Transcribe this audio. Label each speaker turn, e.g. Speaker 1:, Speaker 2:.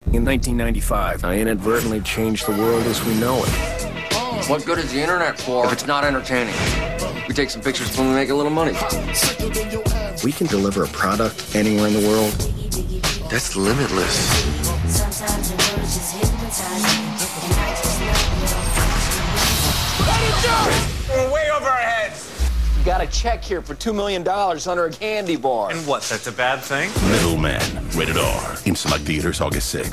Speaker 1: In 1995, I inadvertently changed the world as we know it.
Speaker 2: What good is the internet for if it's not entertaining? We take some pictures when we make a little money.
Speaker 1: We can deliver a product anywhere in the world.
Speaker 3: That's limitless.
Speaker 4: We're way over our heads.
Speaker 5: You got a check here for $2 million under a candy bar.
Speaker 4: And what, that's a bad thing?
Speaker 6: Middleman, rated R. In select theaters August 6th.